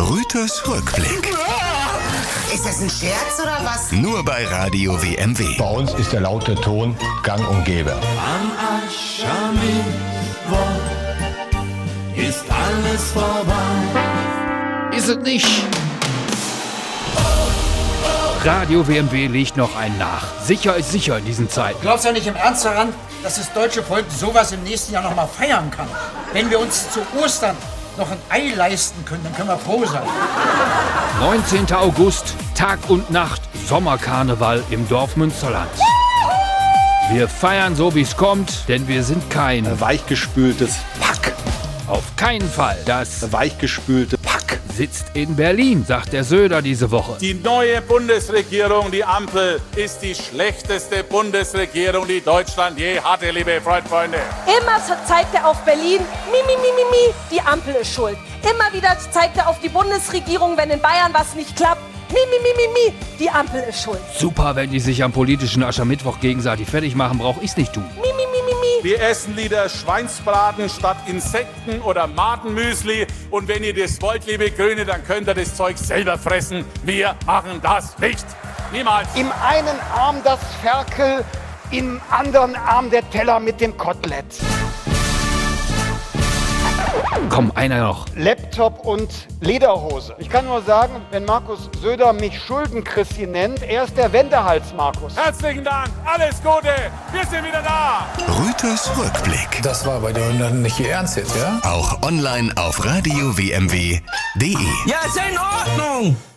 Rüters Rückblick. Ist das ein Scherz oder was? Nur bei Radio WMW. Bei uns ist der laute Ton gang und gäbe. Am Aschermittwoch ist alles vorbei. Ist es nicht? Radio WMW legt noch einen nach. Sicher ist sicher in diesen Zeiten. Glaubst du ja nicht im Ernst daran, dass das deutsche Volk sowas im nächsten Jahr noch mal feiern kann? Wenn wir uns zu Ostern noch ein Ei leisten können, dann können wir froh sein. 19. August, Tag und Nacht, Sommerkarneval im Dorf Münsterland. Wir feiern so, wie es kommt, denn wir sind kein weichgespültes Pack. Auf keinen Fall. Das weichgespülte Pack sitzt in Berlin, sagt der Söder diese Woche. Die neue Bundesregierung, die Ampel, ist die schlechteste Bundesregierung, die Deutschland je hatte, liebe Freunde. Immer zeigt er auf Berlin, die Ampel ist schuld. Immer wieder zeigt er auf die Bundesregierung, wenn in Bayern was nicht klappt. Die Ampel ist schuld. Super, wenn die sich am politischen Aschermittwoch gegenseitig fertig machen, brauch ich's nicht tun. Wir essen lieber Schweinsbraten statt Insekten oder Madenmüsli. Und wenn ihr das wollt, liebe Grüne, dann könnt ihr das Zeug selber fressen. Wir machen das nicht. Niemals. Im einen Arm das Ferkel, im anderen Arm der Teller mit dem Kotelett. Komm, einer noch. Laptop und Lederhose. Ich kann nur sagen, wenn Markus Söder mich Schulden-Christi nennt, er ist der Wendehals-Markus. Herzlichen Dank, alles Gute, wir sind wieder da. Rüters Rückblick. Das war bei dir nicht Ihr Ernst jetzt, ja? Auch online auf radiowmw.de. Ja, ist ja in Ordnung.